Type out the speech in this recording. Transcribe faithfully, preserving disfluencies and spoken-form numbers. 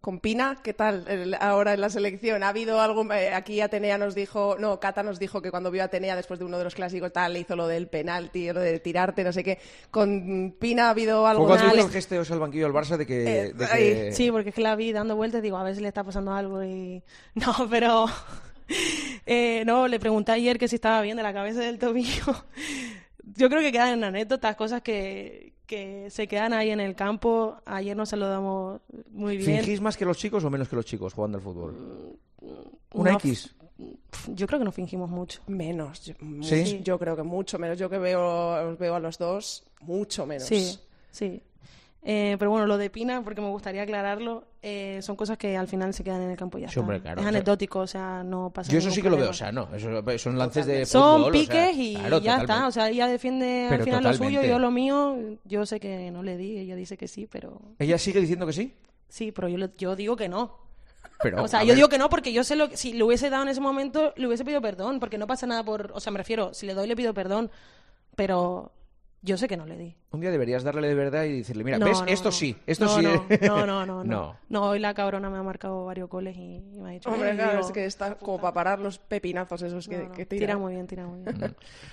Con Pina, ¿qué tal el, ahora en la selección? ¿Ha habido algo? Eh, aquí Atenea nos dijo, no, Cata nos dijo que cuando vio a Atenea después de uno de los clásicos tal, le hizo lo del penalti, lo de tirarte, no sé qué. ¿Con Pina ha habido algo? Fue cuando de... hizo el gesto al banquillo del Barça de que, Eh, de que... Sí, porque es que la vi dando vueltas y digo, a ver si le está pasando algo y... No, pero... eh, no, le pregunté ayer que si estaba bien de la cabeza del tobillo. Yo creo que quedan en anécdotas, cosas que... que se quedan ahí en el campo. Ayer nos saludamos muy bien. ¿Fingís más que los chicos o menos que los chicos jugando al fútbol? ¿Una No, X? Yo creo que no fingimos mucho. Menos. Yo, ¿Sí? Yo creo que mucho menos. Yo que veo, os veo a los dos, mucho menos. Sí, sí. Eh, pero bueno, lo de Pina, porque me gustaría aclararlo, eh, son cosas que al final se quedan en el campo y ya Sí, está. hombre, claro, es o sea, anecdótico, o sea, no pasa Yo eso ningún sí que lo veo, problema. o sea, no, eso son lances de Son fútbol, piques o sea, y claro, ya totalmente. está, o sea, ella defiende Pero al final lo totalmente. suyo, yo lo mío, yo sé que no le di, ella dice que sí, pero... ¿Ella sigue diciendo que sí? Sí, pero yo, le- yo digo que no. Pero, O sea, a yo ver, digo que no porque yo sé lo que... Si le hubiese dado en ese momento, le hubiese pedido perdón, porque no pasa nada por... O sea, me refiero, si le doy le pido perdón, pero yo sé que no le di. un día deberías darle de verdad y decirle, mira, No, ¿ves? no, esto no. sí, esto no, sí. No, no, no, no, no. No. No, hoy la cabrona me ha marcado varios goles y, y me ha dicho... Hombre, "Ay, claro, Dios". es que está como para parar los pepinazos esos que, No, no, que tira tira. muy bien, tira muy bien.